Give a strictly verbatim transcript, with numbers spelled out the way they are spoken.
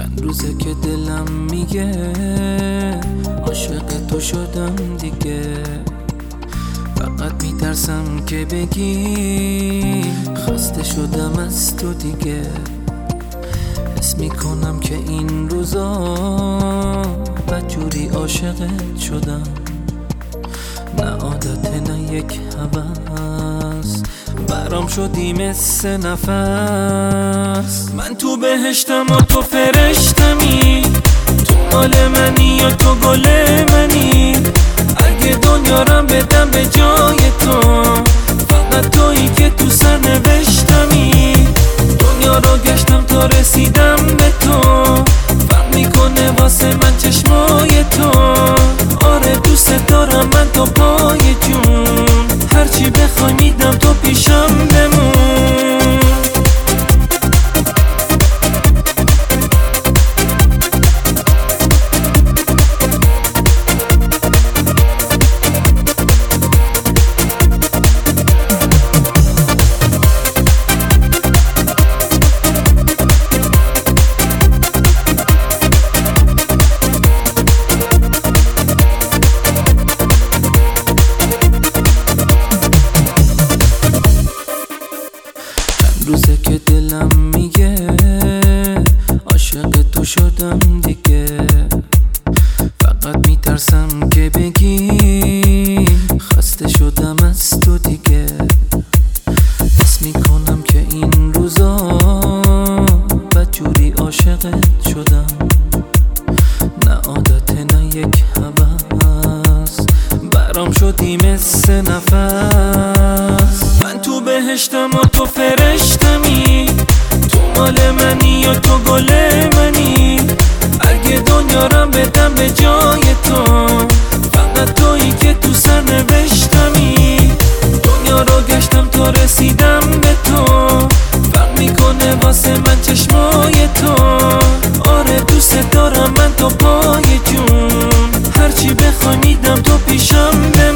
چند روزه که دلم میگه عاشق تو شدم دیگه. فقط میترسم که بگی خسته شدم از تو دیگه. حس میکنم که این روزا بدجوری عاشقت شدم. نه عادت نه یک هوس، برام شدی مثل نفس. من تو بهشتم و تو فرشتمی، تو مال منی یا تو گل منی. اگه دنیا رم بدم به جای تو، فقط تویی که تو سر نوشتمی. دنیا رو گشتم تا رسیدم به تو، فرق میکنه واسه من چشمای تو. آره دوست دارم من تا پای جون، هرچی بخوای میدم تو پیشم بمون. روزه که دلم میگه عاشق تو شدم دیگه. فقط میترسم که بگی خسته شدم از تو دیگه. حس میکنم که این روزا بدجوری عاشقت شدم. نه عادت نه یک هوس، برام شدی مثل نفس. من تو بهشتم و تو فرشتمی، تو مال منی یا تو گل منی. اگه دنیا رم بدم به جای تو، فقط تویی که تو سر نوشتمی. دنیا رو گشتم تا رسیدم به تو، فرق میکنه واسه من چشمای تو. آره دوست دارم من تا پای جون، هرچی بخوای میدم تو پیشم بمون.